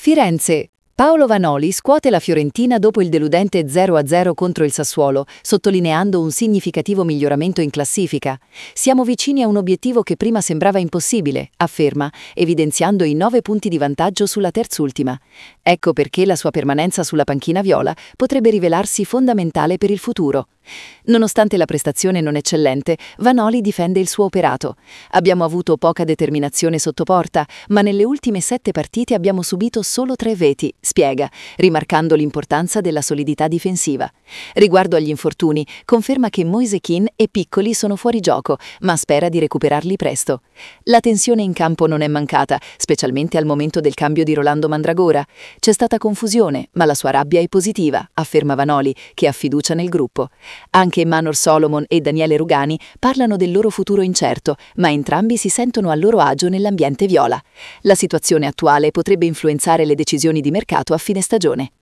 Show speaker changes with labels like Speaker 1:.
Speaker 1: Firenze. Paolo Vanoli scuote la Fiorentina dopo il deludente 0-0 contro il Sassuolo, sottolineando un significativo miglioramento in classifica. Siamo vicini a un obiettivo che prima sembrava impossibile, afferma, evidenziando i 9 punti di vantaggio sulla terzultima. Ecco perché la sua permanenza sulla panchina viola potrebbe rivelarsi fondamentale per il futuro. Nonostante la prestazione non eccellente, Vanoli difende il suo operato. Abbiamo avuto poca determinazione sotto porta, ma nelle ultime 7 partite abbiamo subito solo 3 veti, spiega, rimarcando l'importanza della solidità difensiva. Riguardo agli infortuni, conferma che Moise Kean e Piccoli sono fuori gioco, ma spera di recuperarli presto. La tensione in campo non è mancata, specialmente al momento del cambio di Rolando Mandragora. C'è stata confusione, ma la sua rabbia è positiva, afferma Vanoli, che ha fiducia nel gruppo. Anche Manor Solomon e Daniele Rugani parlano del loro futuro incerto, ma entrambi si sentono a loro agio nell'ambiente viola. La situazione attuale potrebbe influenzare le decisioni di mercato a fine stagione.